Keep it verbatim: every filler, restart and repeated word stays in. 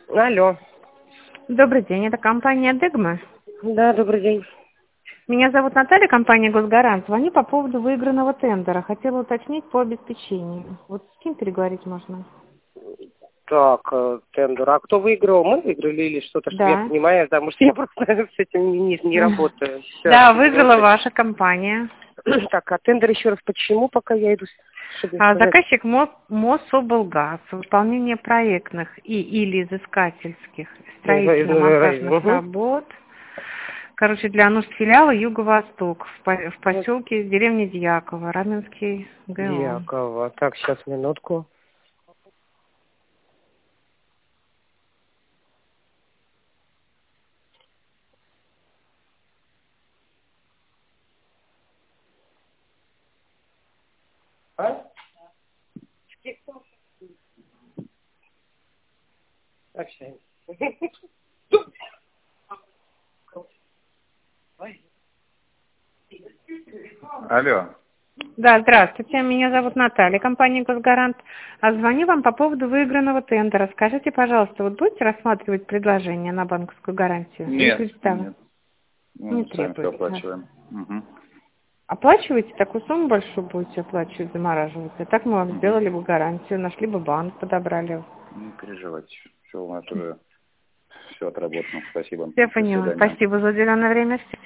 Алло. Добрый день, это компания Дегма. Да, добрый день. Меня зовут Наталья, компания Госгарант. Звоню по поводу выигранного тендера. Хотела уточнить по обеспечению. Вот с кем переговорить можно? Так, э, тендер. А кто выиграл? Мы выиграли или что-то, что я Да. понимаю, потому что я просто с этим не, не работаю. Всё, Да, что выиграла делать. ваша компания. Так, а тендер еще раз почему, пока я иду, чтобы А, сказать? Заказчик Мо- Мособлгаз. Выполнение проектных и или изыскательских строительно-монтажных Угу. работ. Короче, для нужд филиала Юго-Восток в, по- в поселке деревни Дьяково, Раменский ГО. Якова. Так, сейчас, минутку. А? Общаемся. Алло. Да, здравствуйте. Меня зовут Наталья, компания Госгарант. А звоню вам по поводу выигранного тендера. Скажите, пожалуйста, вот будете рассматривать предложение на банковскую гарантию? Или Нет, представ- нет. Не Мы сами все требуется. оплачиваем. Угу. Оплачиваете? Такую сумму большую будете оплачивать, замораживать? А так мы вам Угу. сделали бы гарантию, нашли бы банк, подобрали. Не переживайте. Все у нас уже все отработано. Спасибо. Я До поняла. свидания. Спасибо за уделенное время.